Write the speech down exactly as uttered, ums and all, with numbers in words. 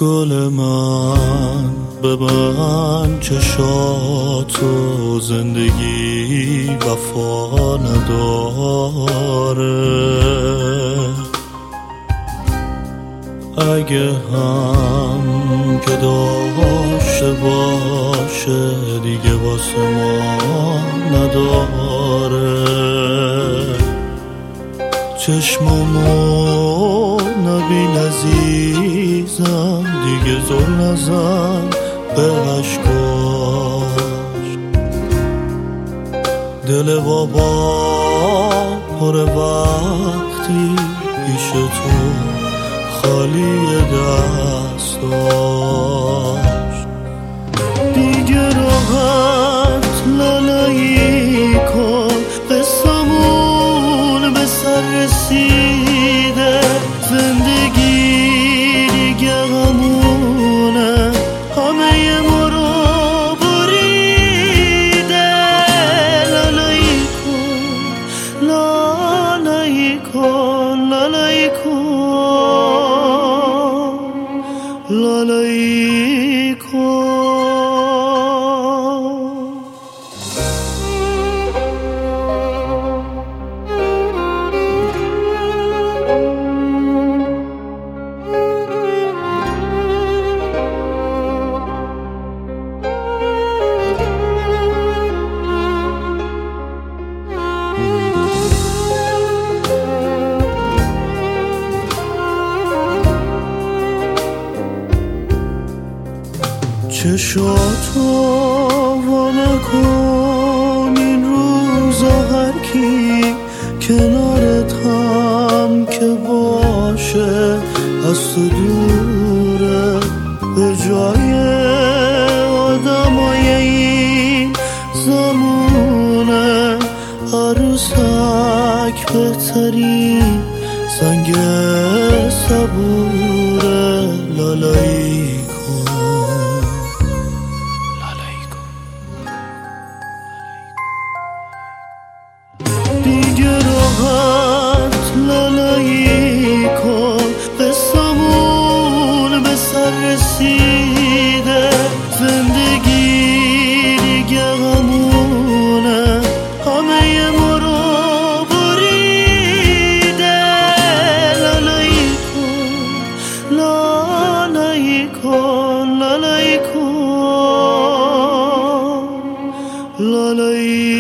گل من ببند چشاتو، زندگی وفا نداره. اگه هم که داشته باشه دیگه واسه ما نداره. چشممو نبین عزیزم، دیگه زل نزن به عشقاش. دل بابا پر وقتی پیش تو خالی دستاش. دیگه راحت لالایی کن، قصمون به سر رسیده. زندگی دیگه همونه، همه ما رو بریده. لالایی کن لالایی کن لالایی کن لالایی کن. چشاتو وانه کن این روزا، هر کی کنارت هم که باشه از تو دوره. به جای آدمای این زمونه، عروسک بهترین زنگ صبوره. لالایی کن دیگه راحت لالایی کن، قصمون به سر رسیده. زندگی دیگه همونه، همه ما رو بریده. لالایی کن لالایی کن لالایی کن لالایی